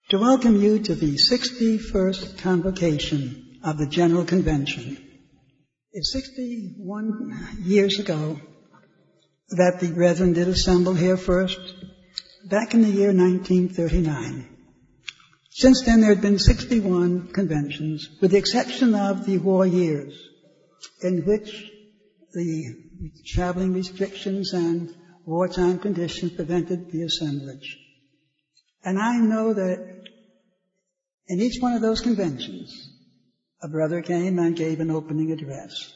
to welcome you to the 61st Convocation of the General Convention. It's 61 years ago that the brethren did assemble here first, back in the year 1939. Since then, there had been 61 conventions, with the exception of the war years, in which the traveling restrictions and wartime conditions prevented the assemblage. And I know that in each one of those conventions, a brother came and gave an opening address.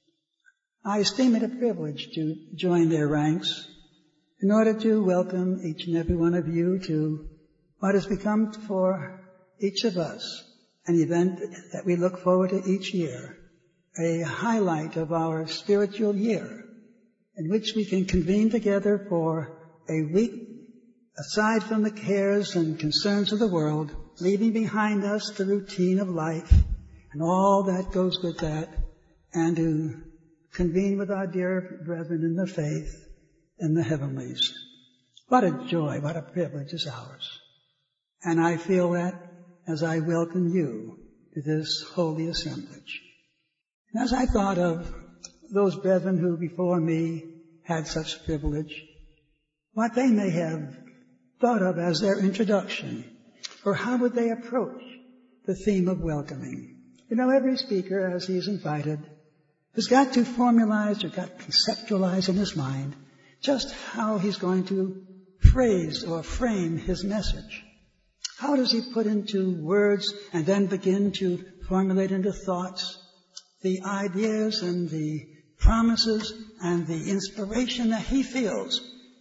I esteem it a privilege to join their ranks in order to welcome each and every one of you to what has become for each of us an event that we look forward to each year, a highlight of our spiritual year, in which we can convene together for a week, aside from the cares and concerns of the world, leaving behind us the routine of life and all that goes with that, and to convene with our dear brethren in the faith in the heavenlies. What a joy, what a privilege is ours. And I feel that as I welcome you to this holy assemblage. And as I thought of those brethren who before me had such privilege, what they may have thought of as their introduction, or how would they approach the theme of welcoming. You know, every speaker, as he's invited, has got to formalize or got to conceptualize in his mind just how he's going to phrase or frame his message. How does he put into words and then begin to formulate into thoughts the ideas and the promises and the inspiration that he feels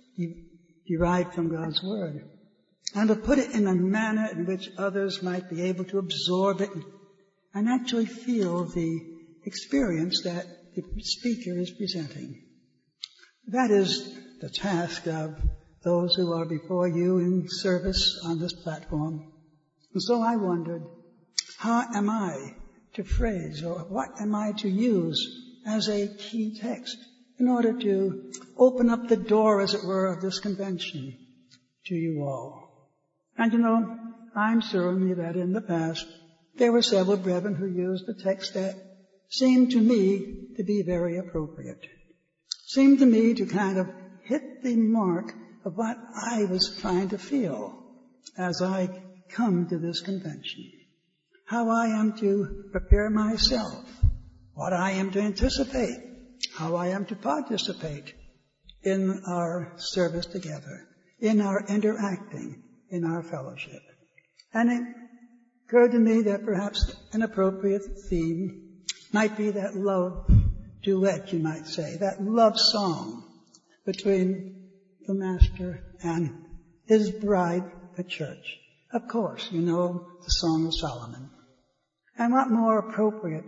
derived from God's Word, and to put it in a manner in which others might be able to absorb it and actually feel the experience that the speaker is presenting. That is the task of those who are before you in service on this platform. And so I wondered, how am I to phrase, or what am I to use as a key text in order to open up the door, as it were, of this convention to you all? And you know, I'm certain that in the past there were several brethren who used the text that seemed to me to be very appropriate. Seemed to me to kind of hit the mark of what I was trying to feel as I come to this convention. How I am to prepare myself, what I am to anticipate, how I am to participate in our service together, in our interacting, in our fellowship. And it occurred to me that perhaps an appropriate theme might be that love duet, you might say, that love song between the Master and his bride, the church. Of course, you know the Song of Solomon. And what more appropriate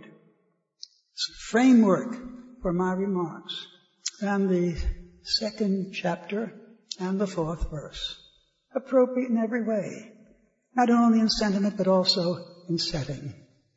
framework for my remarks than the 2nd chapter and the 4th verse. Appropriate in every way, not only in sentiment but also in setting.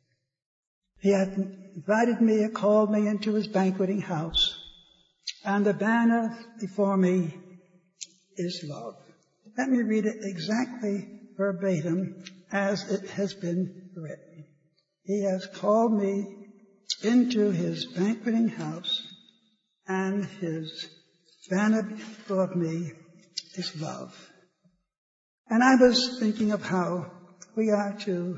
He had invited me, called me into his banqueting house, and the banner before me is love. Let me read it exactly verbatim as it has been written. He has called me into his banqueting house, and his banner before me is love. And I was thinking of how we are to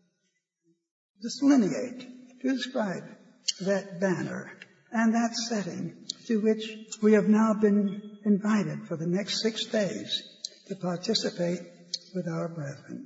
delineate, to describe that banner and that setting to which we have now been invited for the next 6 days to participate with our brethren.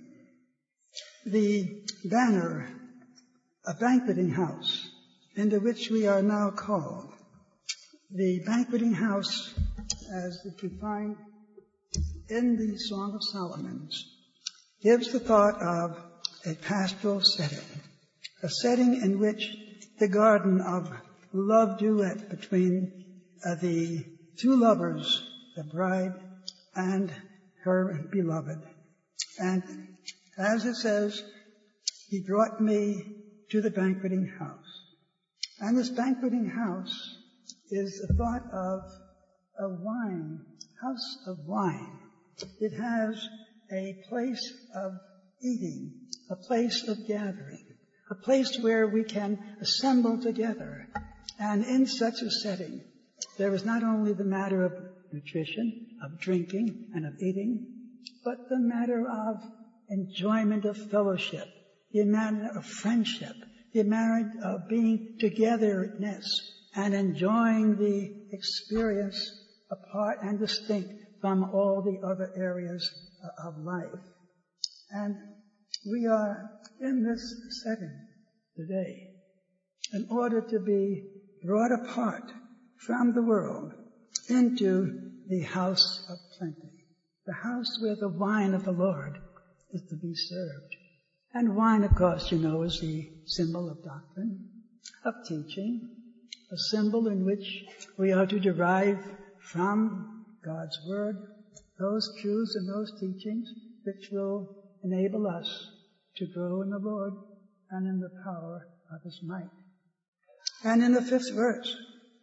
The banner, a banqueting house, into which we are now called. The banqueting house, as defined in the Song of Solomon, gives the thought of a pastoral setting, a setting in which the garden of love duet between the two lovers, the bride and her beloved. And as it says, he brought me to the banqueting house. And this banqueting house is the thought of a wine, house of wine. It has a place of eating, a place of gathering, a place where we can assemble together. And in such a setting, there is not only the matter of nutrition, of drinking, and of eating, but the matter of enjoyment of fellowship, the matter of friendship, the matter of being togetherness, and enjoying the experience apart and distinct from all the other areas of life. And we are in this setting today in order to be brought apart from the world into the house of plenty, the house where the wine of the Lord is to be served. And wine, of course, you know, is the symbol of doctrine, of teaching, a symbol in which we are to derive from God's Word those truths and those teachings which will enable us to grow in the Lord and in the power of His might. And in the 5th verse,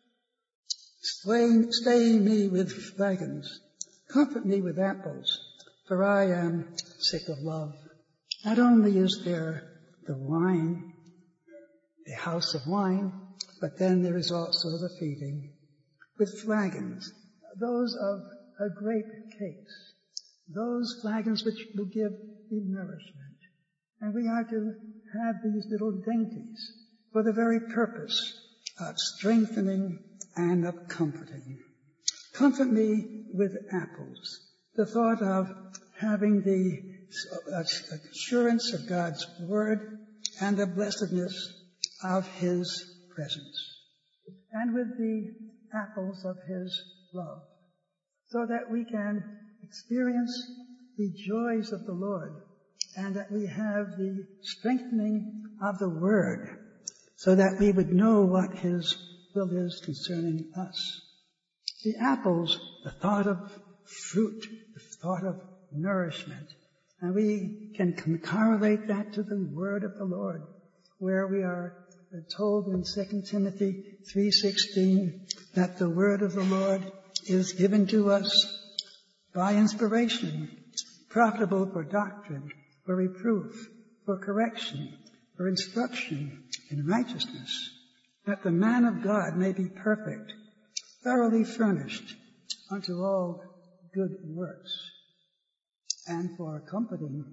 stay me with flagons, comfort me with apples, for I am sick of love. Not only is there the wine, the house of wine, but then there is also the feeding with flagons, those of grape cakes, those flagons which will give the nourishment. And we are to have these little dainties for the very purpose of strengthening and of comforting. Comfort me with apples. The thought of having the assurance of God's Word and the blessedness of His presence. And with the apples of His love, so that we can experience the joys of the Lord and that we have the strengthening of the Word so that we would know what His will is concerning us. The apples, the thought of fruit, the thought of nourishment. And we can correlate that to the Word of the Lord, where we are told in 2 Timothy 3:16 that the Word of the Lord is given to us by inspiration, profitable for doctrine, for reproof, for correction, for instruction in righteousness, that the man of God may be perfect, thoroughly furnished unto all good works. And for comforting,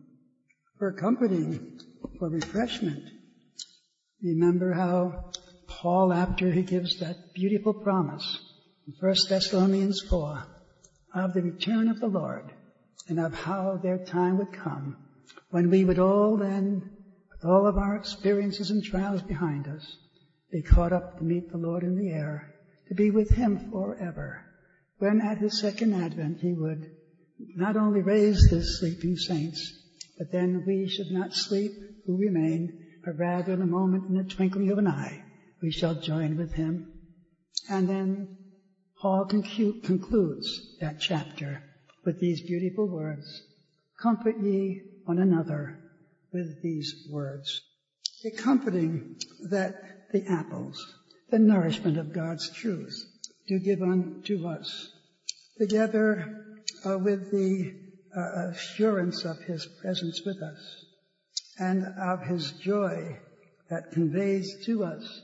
for refreshment. Remember how Paul, after he gives that beautiful promise in 1 Thessalonians 4 of the return of the Lord and of how their time would come when we would all then, with all of our experiences and trials behind us, be caught up to meet the Lord in the air, to be with Him forever, when at His second advent He would not only raise His sleeping saints, but then we should not sleep who remain, but rather in a moment, in the twinkling of an eye, we shall join with Him. And then Paul concludes that chapter with these beautiful words, comfort ye one another with these words. The comforting that the apples, the nourishment of God's truth, do give unto us, together with the assurance of His presence with us and of His joy that conveys to us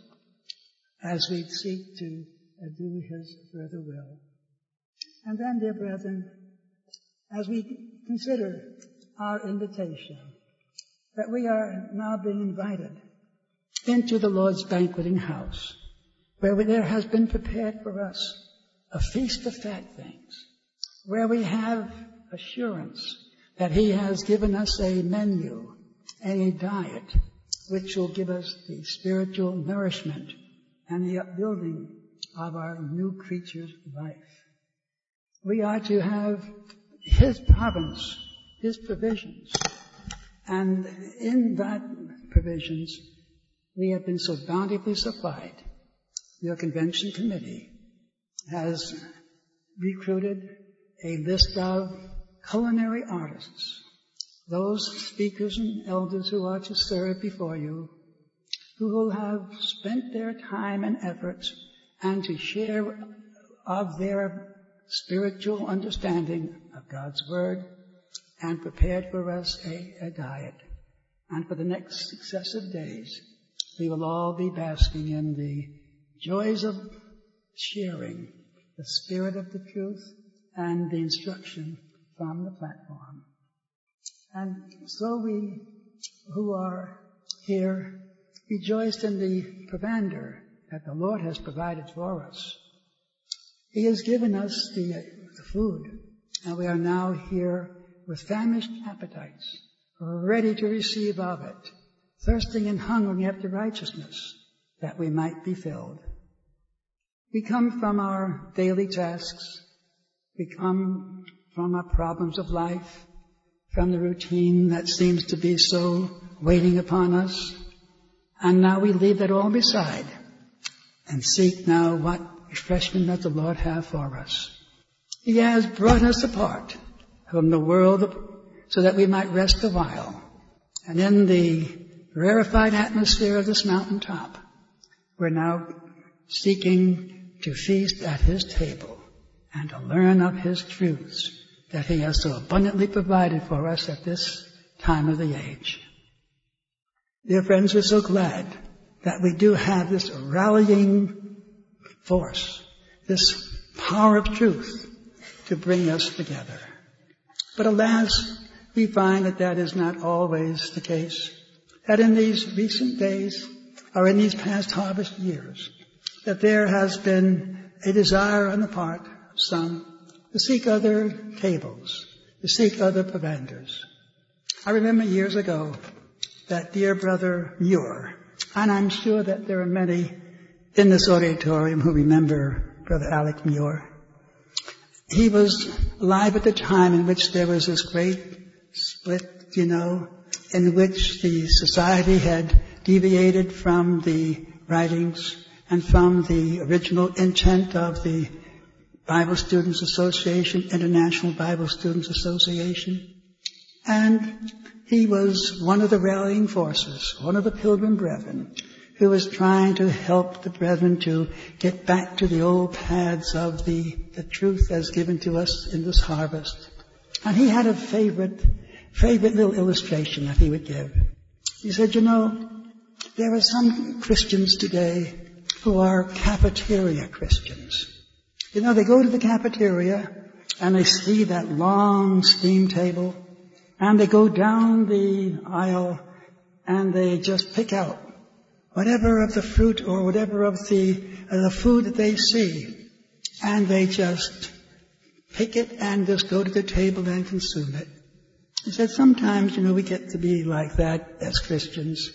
as we seek to do His further will. And then, dear brethren, as we consider our invitation, that we are now being invited into the Lord's banqueting house, where there has been prepared for us a feast of fat things, where we have assurance that He has given us a menu, a diet, which will give us the spiritual nourishment and the upbuilding of our new creature's life. We are to have His providence, His provisions, and in that provisions we have been so bountifully supplied. Your convention committee has recruited a list of culinary artists, those speakers and elders who are to serve before you, who will have spent their time and efforts and to share of their spiritual understanding of God's Word and prepared for us a diet. And for the next successive days, we will all be basking in the joys of sharing the spirit of the truth and the instruction from the platform. And so we who are here rejoiced in the provender that the Lord has provided for us. He has given us the food, and we are now here with famished appetites, ready to receive of it, thirsting and hungering after righteousness, that we might be filled. We come from our daily tasks. We come from our problems of life, from the routine that seems to be so waiting upon us. And now we leave that all beside and seek now what refreshment does the Lord have for us. He has brought us apart from the world so that we might rest a while. And in the rarefied atmosphere of this mountaintop, we're now seeking to feast at His table and to learn of His truths that He has so abundantly provided for us at this time of the age. Dear friends, we're so glad that we do have this rallying force, this power of truth to bring us together. But alas, we find that is not always the case. That in these recent days, or in these past harvest years, that there has been a desire on the part of some to seek other tables, to seek other provenders. I remember years ago that dear brother Muir, and I'm sure that there are many in this auditorium who remember Brother Alec Muir. He was alive at the time in which there was this great split, in which the society had deviated from the writings and from the original intent of the Bible Students Association, International Bible Students Association. And he was one of the rallying forces, one of the Pilgrim Brethren, who was trying to help the brethren to get back to the old paths of the truth as given to us in this harvest. And he had a favorite little illustration that he would give. He said, there are some Christians today who are cafeteria Christians. They go to the cafeteria and they see that long steam table and they go down the aisle and they just pick out whatever of the fruit or whatever of the food that they see, and they just pick it and just go to the table and consume it. He said sometimes, we get to be like that as Christians.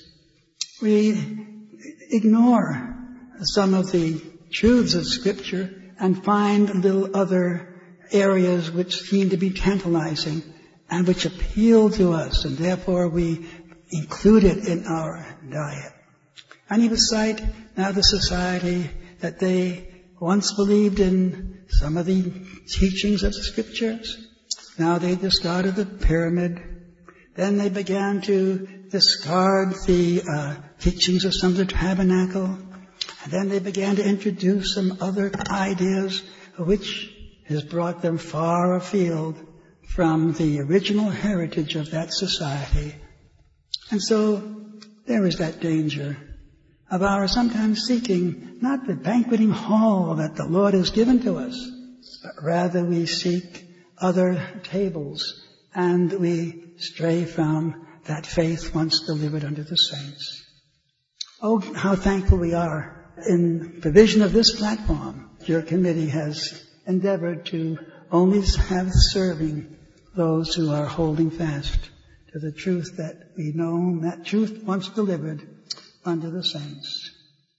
We ignore some of the truths of Scripture and find little other areas which seem to be tantalizing and which appeal to us, and therefore we include it in our diet. And he would cite now the society that they once believed in some of the teachings of the Scriptures. Now they discarded the pyramid. Then they began to discard the teachings of some of the tabernacle. And then they began to introduce some other ideas which has brought them far afield from the original heritage of that society. And so there is that danger of our sometimes seeking not the banqueting hall that the Lord has given to us, but rather we seek other tables and we stray from that faith once delivered unto the saints. Oh, how thankful we are in provision of this platform. Your committee has endeavored to only have serving those who are holding fast to the truth that we know, that truth once delivered unto the saints.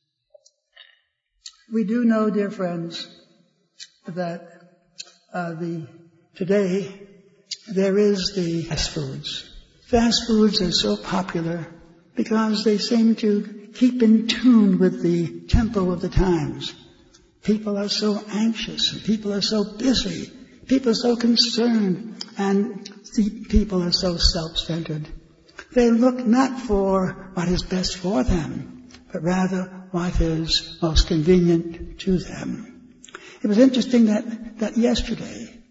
We do know, dear friends, that today there is the fast foods. Fast foods are so popular because they seem to keep in tune with the tempo of the times. People are so anxious, and people are so busy, people are so concerned, and people are so self-centered. They look not for what is best for them, but rather what is most convenient to them. It was interesting that yesterday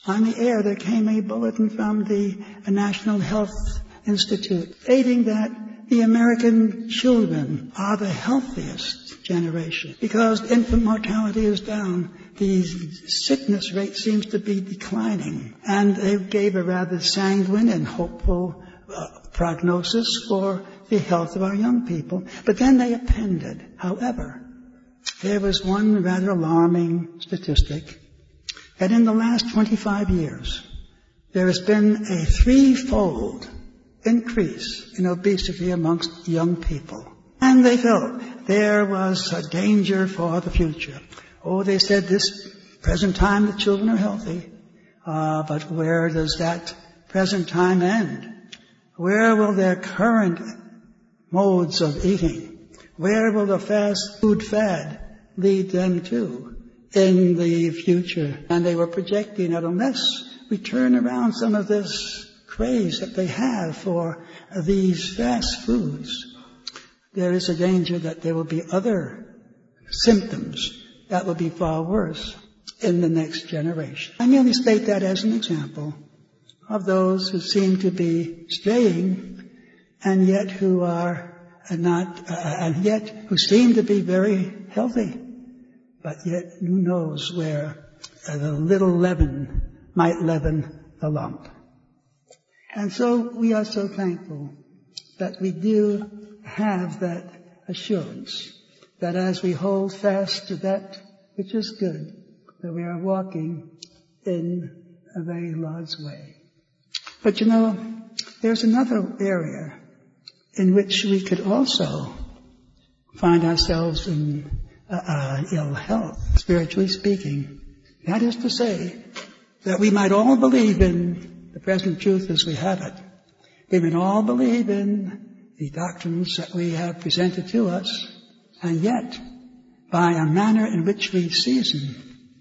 on the air there came a bulletin from the National Health Institute stating that the American children are the healthiest generation because infant mortality is down. The sickness rate seems to be declining. And they gave a rather sanguine and hopeful prognosis for the health of our young people. But then they appended, however, there was one rather alarming statistic that in the last 25 years, there has been a threefold increase in obesity amongst young people. And they felt there was a danger for the future. Oh, they said this present time the children are healthy, but where does that present time end? Where will their current modes of eating, where will the fast food fad lead them to in the future? And they were projecting that unless we turn around some of this craze that they have for these fast foods, there is a danger that there will be other symptoms that will be far worse in the next generation. I merely state that as an example of those who seem to be straying and yet who are not, and yet who seem to be very healthy, but yet who knows where the little leaven might leaven the lump. And so we are so thankful that we do have that assurance that as we hold fast to that which is good, that we are walking in a very Lord's way. But there's another area in which we could also find ourselves in ill health, spiritually speaking. That is to say, that we might all believe in the present truth as we have it. We might all believe in the doctrines that we have presented to us, and yet, by a manner in which we season,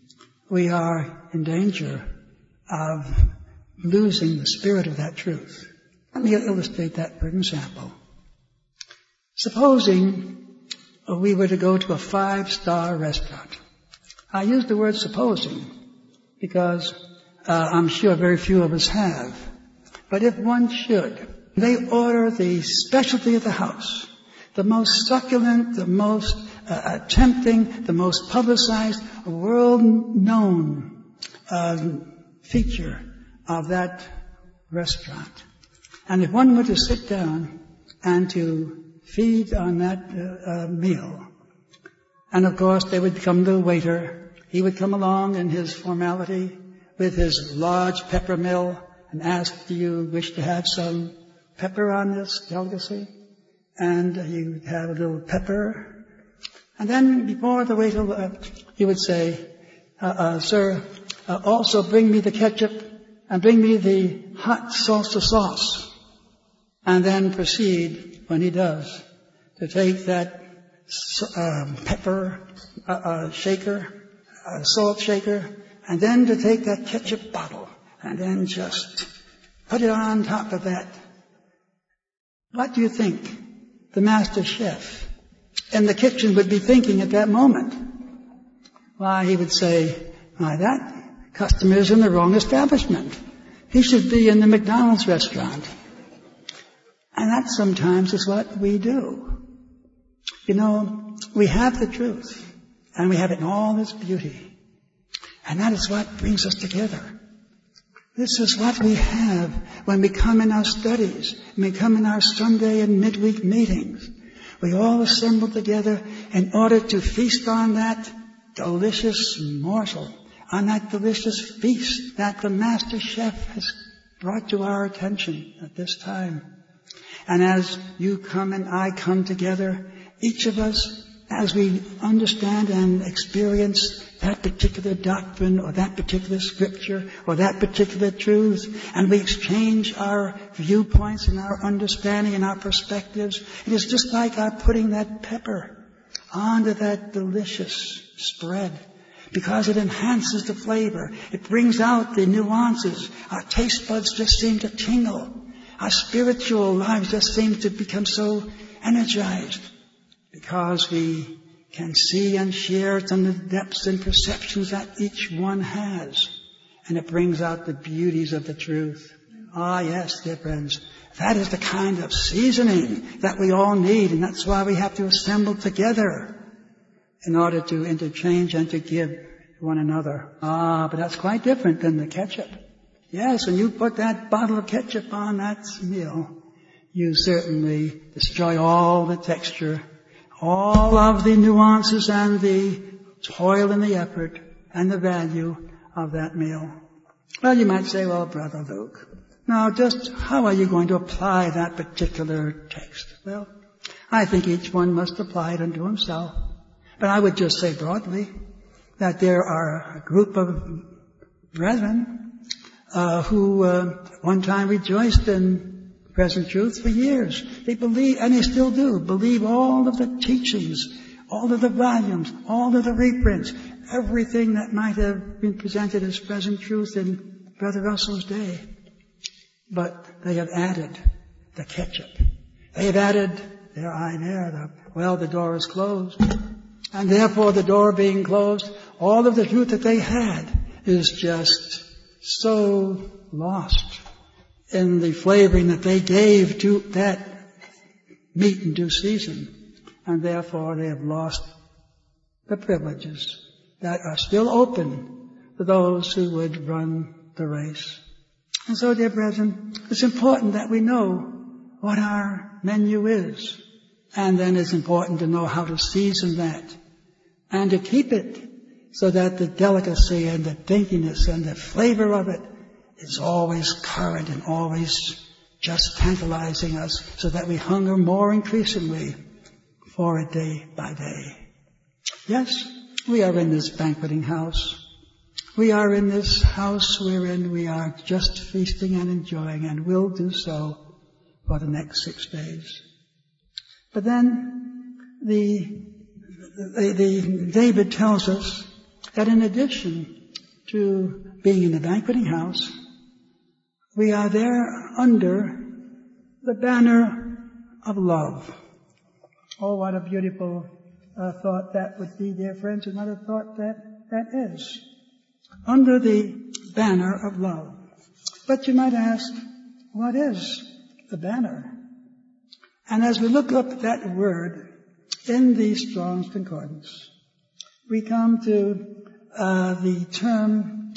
we are in danger of losing the spirit of that truth. Let me illustrate that for an example. Supposing we were to go to a 5-star restaurant. I use the word supposing because I'm sure very few of us have. But if one should, they order the specialty of the house, the most succulent, the most tempting, the most publicized, world-known feature of that restaurant. And if one were to sit down and to feed on that meal, and of course there would come the waiter, he would come along in his formality with his large pepper mill and ask, do you wish to have some pepper on this delicacy? And he would have a little pepper. And then before the waiter left, he would say, sir, also bring me the ketchup and bring me the hot salsa sauce. And then proceed, when he does, to take that pepper shaker, salt shaker, and then to take that ketchup bottle and then just put it on top of that. What do you think the master chef in the kitchen would be thinking at that moment? Why, he would say, why, that customer is in the wrong establishment. He should be in the McDonald's restaurant. And that sometimes is what we do. We have the truth, and we have it in all its beauty. And that is what brings us together. This is what we have when we come in our studies, when we come in our Sunday and midweek meetings. We all assemble together in order to feast on that delicious morsel, on that delicious feast that the Master Chef has brought to our attention at this time. And as you come and I come together, each of us, as we understand and experience that particular doctrine or that particular scripture or that particular truth, and we exchange our viewpoints and our understanding and our perspectives, it is just like our putting that pepper onto that delicious spread, because it enhances the flavor. It brings out the nuances. Our taste buds just seem to tingle. Our spiritual lives just seem to become so energized, because we can see and share some of the depths and perceptions that each one has. and it brings out the beauties of the truth. Ah, yes, dear friends, that is the kind of seasoning that we all need, and that's why we have to assemble together in order to interchange and to give one another. Ah, but that's quite different than the ketchup. Yes, when you put that bottle of ketchup on that meal, you certainly destroy all the texture, all of the nuances and the toil and the effort and the value of that meal. Well, you might say, well, Brother Luke, now just how are you going to apply that particular text? Well, I think each one must apply it unto himself. But I would just say broadly that there are a group of brethren who one time rejoiced in present truth for years. They believe, and they still do, believe all of the teachings, all of the volumes, all of the reprints, everything that might have been presented as present truth in Brother Russell's day. But they have added the ketchup. They have added, the door is closed. And therefore the door being closed, all of the truth that they had is just so lost in the flavoring that they gave to that meat in due season. And therefore they have lost the privileges that are still open to those who would run the race. And so, dear brethren, it's important that we know what our menu is. And then it's important to know how to season that and to keep it so that the delicacy and the daintiness and the flavor of it is always current and always just tantalizing us so that we hunger more increasingly for it day by day. Yes, we are in this banqueting house. We are in this house wherein we are just feasting and enjoying, and will do so for the next 6 days. But then David tells us that in addition to being in the banqueting house, we are there under the banner of love. Oh, what a beautiful thought that would be, dear friends, and what a thought that is. Under the banner of love. But you might ask, what is the banner? And as we look up that word in the Strong's Concordance, we come to the term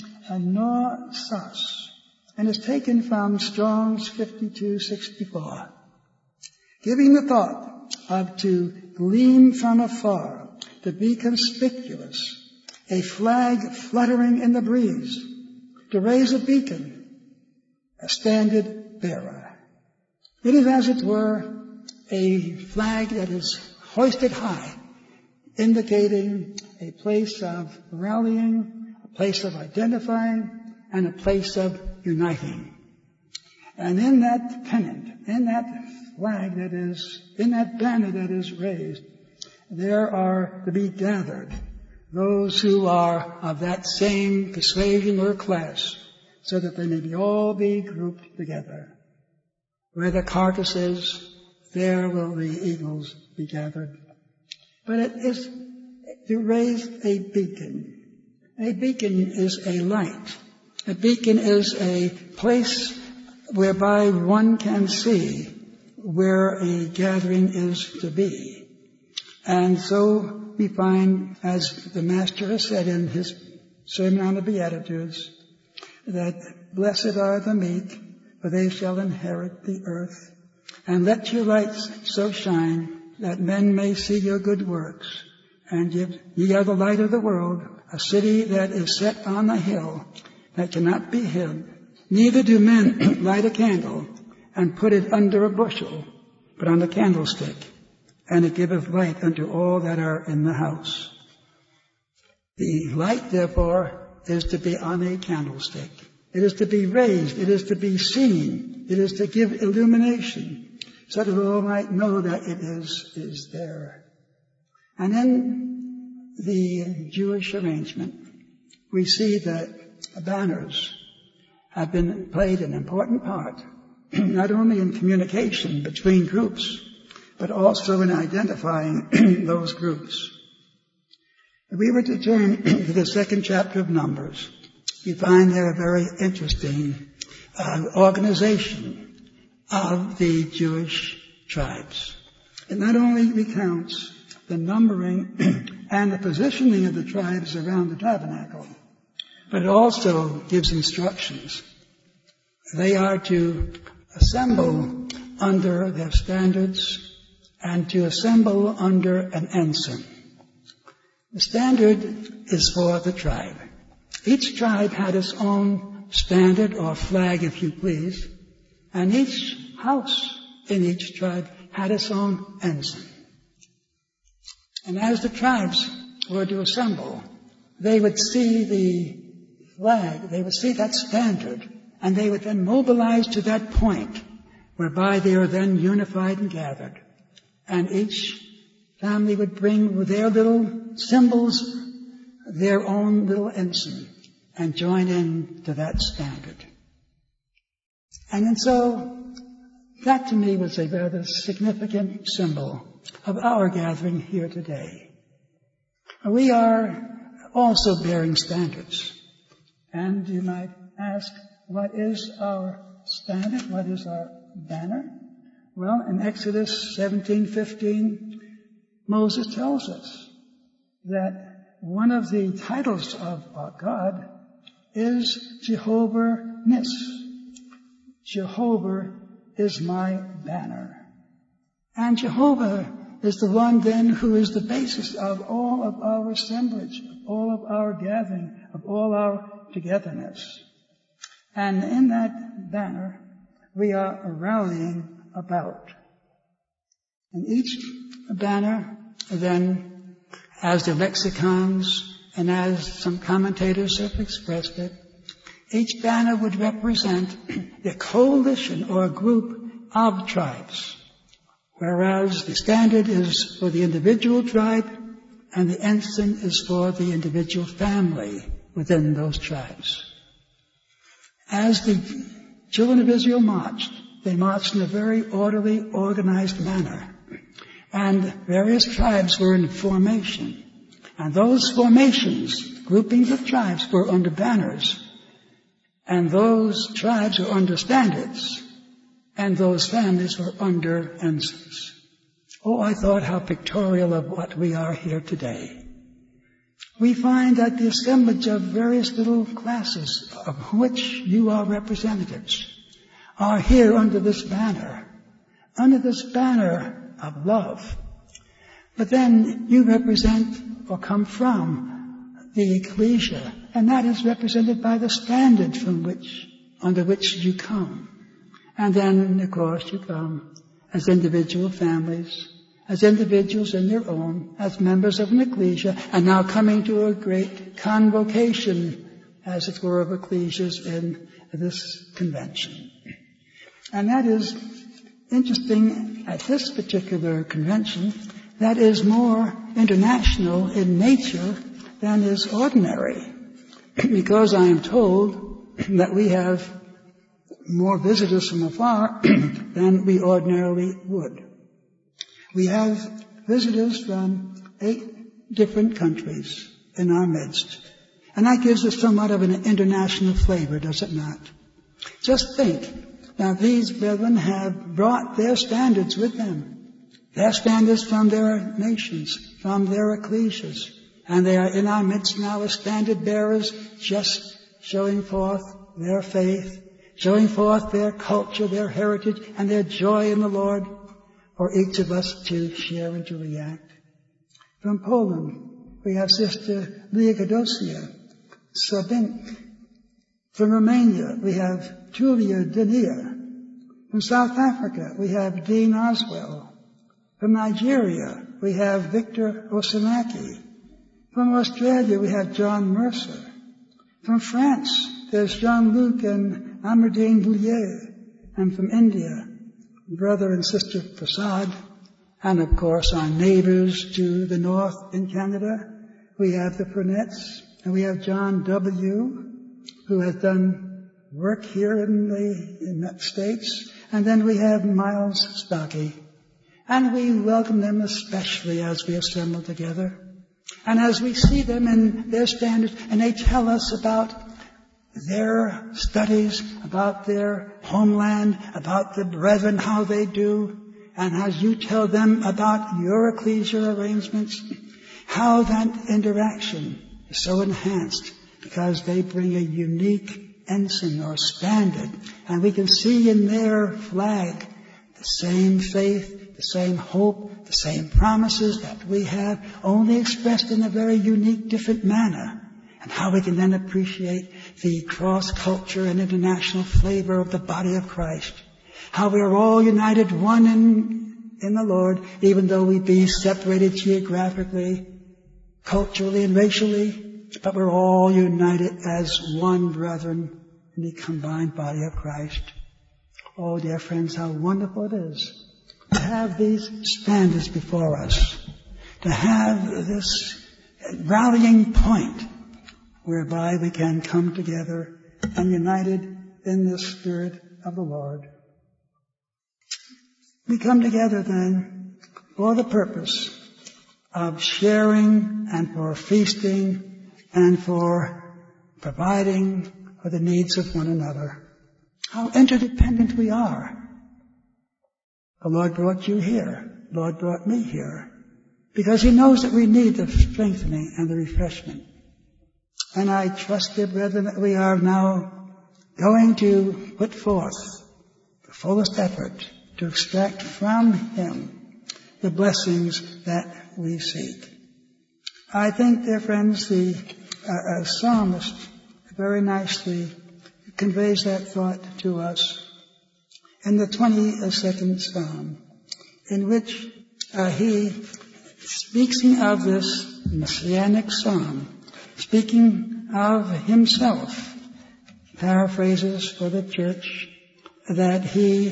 anosas, and it's taken from Strong's 5264, giving the thought of to gleam from afar, to be conspicuous, a flag fluttering in the breeze, to raise a beacon, a standard bearer. It is, as it were, a flag that is hoisted high, indicating a place of rallying, a place of identifying, and a place of uniting. And in that pennant, in that flag that is, in that banner that is raised, there are to be gathered those who are of that same persuasion or class, so that they may all be grouped together. Where the carcass is, there will the eagles be gathered. But it is to raise a beacon. A beacon is a light. A beacon is a place whereby one can see where a gathering is to be. And so we find, as the Master has said in his Sermon on the Beatitudes, that blessed are the meek, for they shall inherit the earth. And let your lights so shine that men may see your good works. And ye are the light of the world, a city that is set on a hill that cannot be hid. Neither do men light a candle and put it under a bushel, but on the candlestick, and it giveth light unto all that are in the house. The light, therefore, is to be on a candlestick. It is to be raised. It is to be seen. It is to give illumination, so that all might know that it is there. And in the Jewish arrangement, we see that banners have been played an important part, not only in communication between groups, but also in identifying those groups. If we were to turn to the 2nd chapter of Numbers, you find there a very interesting organization of the Jewish tribes. It not only recounts the numbering and the positioning of the tribes around the tabernacle, but it also gives instructions. They are to assemble under their standards and to assemble under an ensign. The standard is for the tribe. Each tribe had its own standard or flag, if you please, and each house in each tribe had its own ensign. And as the tribes were to assemble, they would see the flag, they would see that standard, and they would then mobilize to that point whereby they are then unified and gathered. And each family would bring with their little symbols their own little ensign and join in to that standard. And so that to me was a rather significant symbol of our gathering here today. We are also bearing standards. And you might ask, what is our standard? What is our banner? Well, in Exodus 17:15, Moses tells us that one of the titles of our God is Jehovah Nis. Jehovah is my banner. And Jehovah is the one then who is the basis of all of our assemblage, of all of our gathering, of all our togetherness. And in that banner, we are rallying about. And each banner then, as the lexicons and as some commentators have expressed it, each banner would represent a coalition or a group of tribes, whereas the standard is for the individual tribe and the ensign is for the individual family within those tribes. As the children of Israel marched, they marched in a very orderly, organized manner. And various tribes were in formation. And those formations, groupings of tribes, were under banners. And those tribes were under standards. And those families were under ensigns. Oh, I thought how pictorial of what we are here today. We find that the assemblage of various little classes, of which you are representatives, are here under this banner of love. But then you represent or come from the ecclesia, and that is represented by the standard under which you come. And then, of course, you come as individual families, as individuals in their own, as members of an ecclesia, and now coming to a great convocation, as it were, of ecclesias in this convention. And that is interesting at this particular convention. That is more international in nature than is ordinary, because I am told that we have more visitors from afar than we ordinarily would. We have visitors from 8 different countries in our midst. And that gives us somewhat of an international flavor, does it not? Just think. Now, these brethren have brought their standards with them. Their standards from their nations, from their ecclesias. And they are in our midst now as standard bearers, just showing forth their faith, showing forth their culture, their heritage, and their joy in the Lord for each of us to share and to react. From Poland, we have Sister Leah Godosia, Sabink. From Romania, we have Julia Denia. From South Africa, we have Dean Oswell. From Nigeria, we have Victor Osanaki. From Australia, we have John Mercer. From France, there's Jean-Luc and Amandine Boulier. And from India, Brother and Sister Prasad. And of course, our neighbors to the north in Canada, we have the Purnetts, and we have John W., who has done work here in the States. And then we have Miles Stocky. And we welcome them especially as we assemble together. And as we see them in their standards, and they tell us about their studies about their homeland, about the brethren, how they do, and as you tell them about your ecclesial arrangements, how that interaction is so enhanced because they bring a unique ensign or standard, and we can see in their flag the same faith, the same hope, the same promises that we have, only expressed in a very unique, different manner. And how we can then appreciate the cross-culture and international flavor of the body of Christ. How we are all united, one in the Lord, even though we be separated geographically, culturally, and racially, but we're all united as one brethren in the combined body of Christ. Oh, dear friends, how wonderful it is to have these standards before us, to have this rallying point whereby we can come together and united in the Spirit of the Lord. We come together then for the purpose of sharing and for feasting and for providing for the needs of one another. How interdependent we are. The Lord brought you here. The Lord brought me here because He knows that we need the strengthening and the refreshment. And I trust, dear brethren, that we are now going to put forth the fullest effort to extract from Him the blessings that we seek. I think, dear friends, the psalmist very nicely conveys that thought to us in the 22nd Psalm, in which he, speaking of this messianic psalm, speaking of himself, paraphrases for the church, that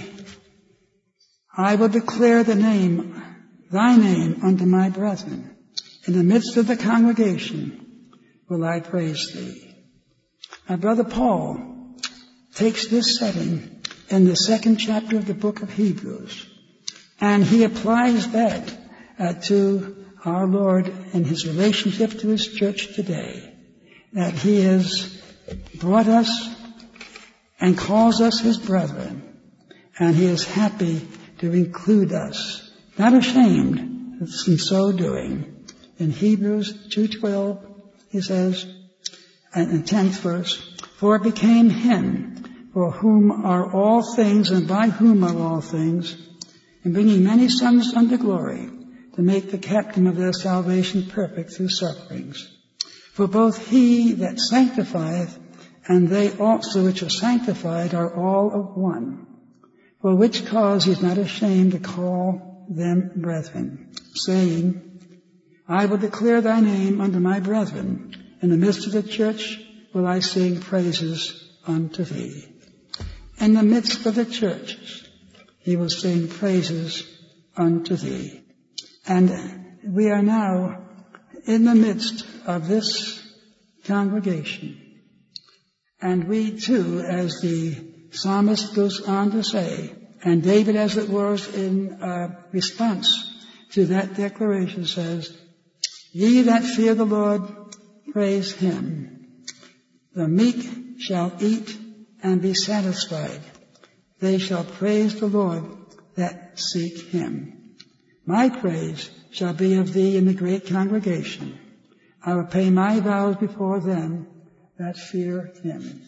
I will declare thy name unto my brethren. In the midst of the congregation will I praise thee. My brother Paul takes this setting in the 2nd chapter of the book of Hebrews, and he applies that to our Lord in His relationship to His church today, that He has brought us and calls us His brethren, and He is happy to include us, not ashamed in so doing. In Hebrews 2:12, he says, in the 10th verse, for it became Him, for whom are all things and by whom are all things, in bringing many sons unto glory, to make the captain of their salvation perfect through sufferings. For both He that sanctifieth and they also which are sanctified are all of one. For which cause He is not ashamed to call them brethren, saying, I will declare thy name unto my brethren. In the midst of the church will I sing praises unto thee. In the midst of the churches He will sing praises unto thee. And we are now in the midst of this congregation. And we too, as the psalmist goes on to say, and David, as it was in response to that declaration, says, ye that fear the Lord, praise Him. The meek shall eat and be satisfied. They shall praise the Lord that seek Him. My praise shall be of thee in the great congregation. I will pay my vows before them that fear Him.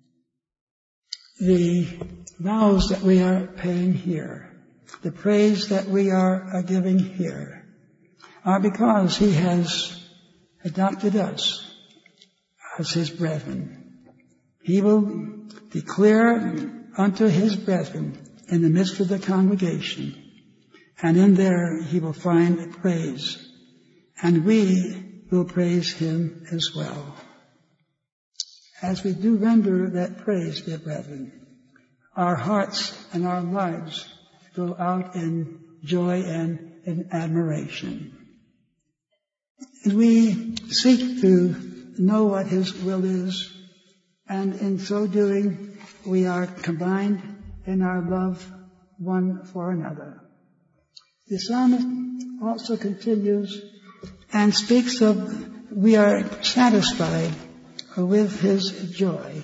The vows that we are paying here, the praise that we are giving here, are because He has adopted us as His brethren. He will declare unto His brethren in the midst of the congregation, and in there He will find praise, and we will praise Him as well. As we do render that praise, dear brethren, our hearts and our lives go out in joy and in admiration. And we seek to know what His will is, and in so doing, we are combined in our love one for another. The psalmist also continues and speaks of we are satisfied with His joy.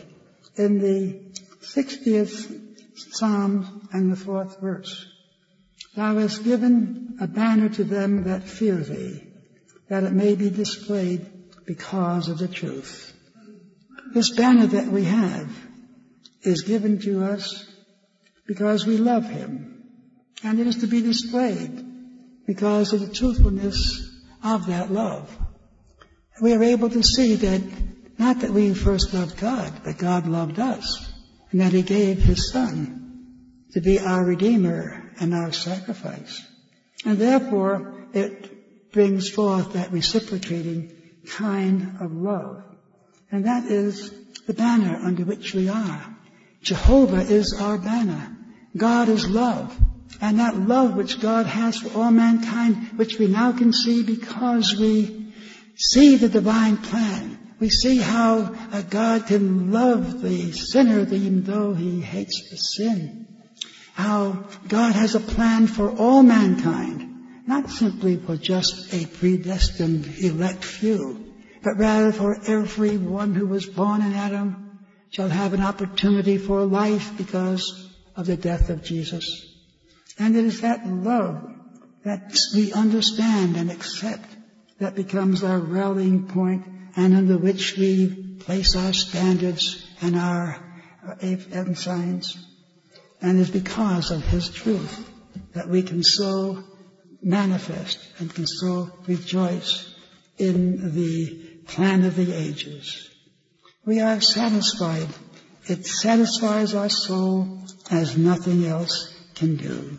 in the 60th Psalm and the 4th verse. Thou hast given a banner to them that fear thee, that it may be displayed because of the truth. This banner that we have is given to us because we love him, and it is to be displayed because of the truthfulness of that love. We are able to see that not that we first loved God, but God loved us, and that he gave his Son to be our Redeemer and our sacrifice. And therefore, it brings forth that reciprocating kind of love. And that is the banner under which we are. Jehovah is our banner. God is love. And that love which God has for all mankind, which we now can see because we see the divine plan. We see how God can love the sinner even though he hates the sin. How God has a plan for all mankind, not simply for just a predestined elect few, but rather for everyone who was born in Adam shall have an opportunity for life because of the death of Jesus. And it is that love that we understand and accept that becomes our rallying point and under which we place our standards and our ensigns. And it's because of his truth that we can so manifest and can so rejoice in the plan of the ages. We are satisfied. It satisfies our soul as nothing else can do.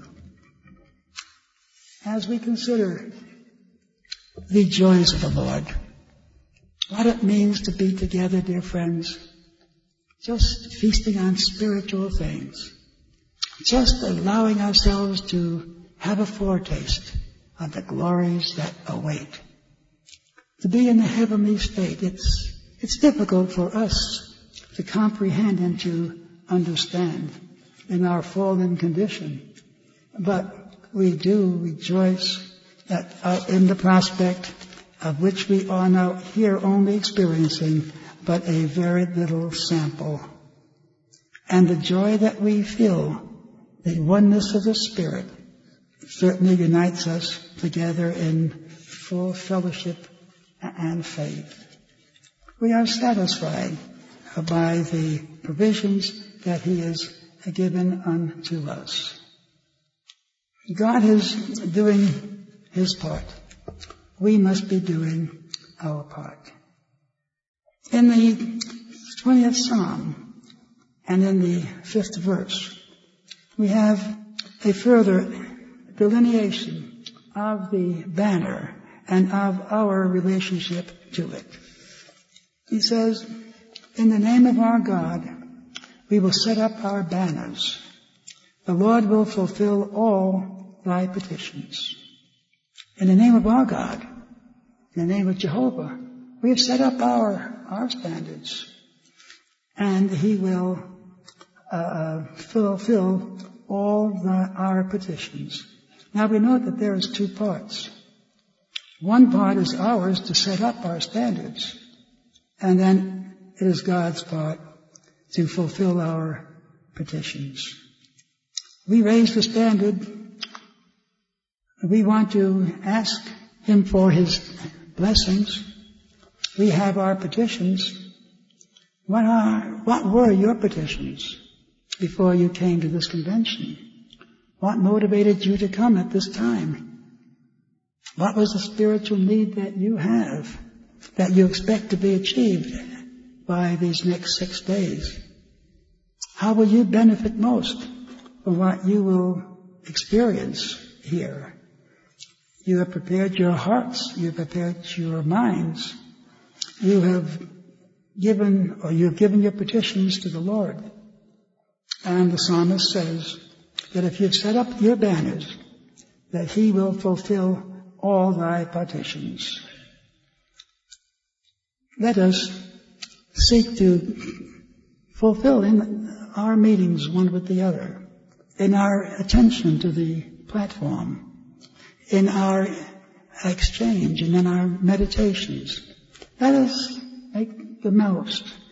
As we consider the joys of the Lord, what it means to be together, dear friends, just feasting on spiritual things, just allowing ourselves to have a foretaste of the glories that await. To be in the heavenly state, it's difficult for us to comprehend and to understand in our fallen condition. But we do rejoice that in the prospect of which we are now here only experiencing but a very little sample. And the joy that we feel, the oneness of the Spirit, certainly unites us together in full fellowship and faith. We are satisfied by the provisions that he has given unto us. God is doing his part. We must be doing our part. In the 20th Psalm and in the 5th verse, we have a further delineation of the banner and of our relationship to it. He says, in the name of our God, we will set up our banners. The Lord will fulfill all thy petitions. In the name of our God, in the name of Jehovah, we have set up our standards. And he will fulfill all our petitions. Now we know that there is two parts. One part is ours to set up our standards. And then it is God's part to fulfill our petitions. We raise the standard. We want to ask him for his blessings. We have our petitions. What were your petitions before you came to this convention? What motivated you to come at this time? What was the spiritual need that you have, that you expect to be achieved by these next 6 days? How will you benefit most from what you will experience here? You have prepared your hearts, you have prepared your minds. You have given your petitions to the Lord. And the psalmist says that if you've set up your banners, that he will fulfill all thy petitions. Let us seek to fulfill in our meetings one with the other, in our attention to the platform, in our exchange and in our meditations. Let us make the most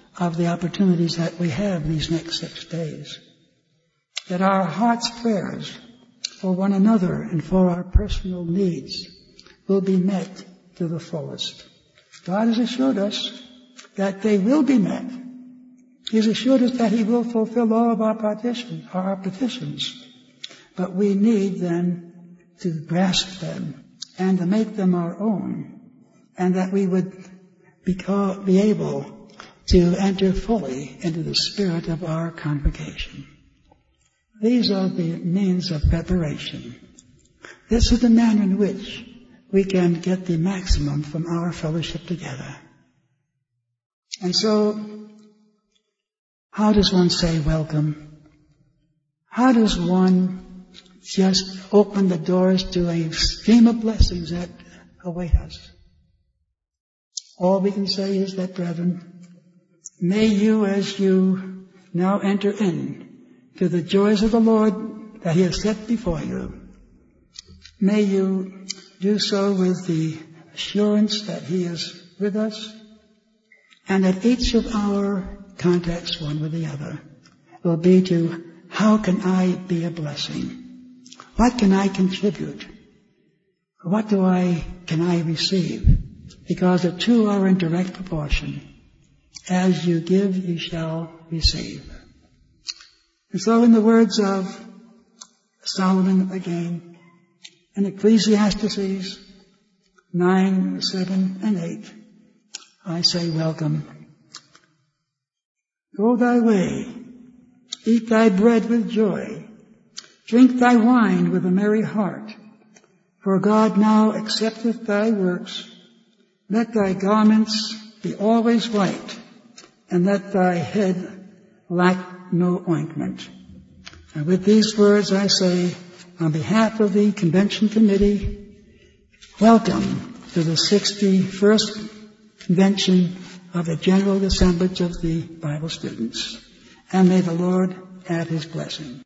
of the opportunities that we have these next 6 days. That our heart's prayers for one another and for our personal needs will be met to the fullest. God has assured us that they will be met. He has assured us that He will fulfill all of our petitions. But we need then to grasp them and to make them our own, and that we would be able to enter fully into the spirit of our convocation. These are the means of preparation. This is the manner in which we can get the maximum from our fellowship together. And so, how does one say welcome? How does one just open the doors to a stream of blessings that await us? All we can say is that, brethren, may you, as you now enter in to the joys of the Lord that He has set before you, may you do so with the assurance that He is with us, and that each of our contacts one with the other will be to, how can I be a blessing? What can I contribute? What can I receive? Because the two are in direct proportion. As you give, you shall receive. And so in the words of Solomon again, in Ecclesiastes 9, 7, and 8, I say welcome. Go thy way, eat thy bread with joy, drink thy wine with a merry heart, for God now accepteth thy works. Let thy garments be always white, and let thy head lack no ointment. And with these words I say, on behalf of the Convention Committee, welcome to the 61st Convention of the General Assemblage of the Bible Students. And may the Lord add His blessing.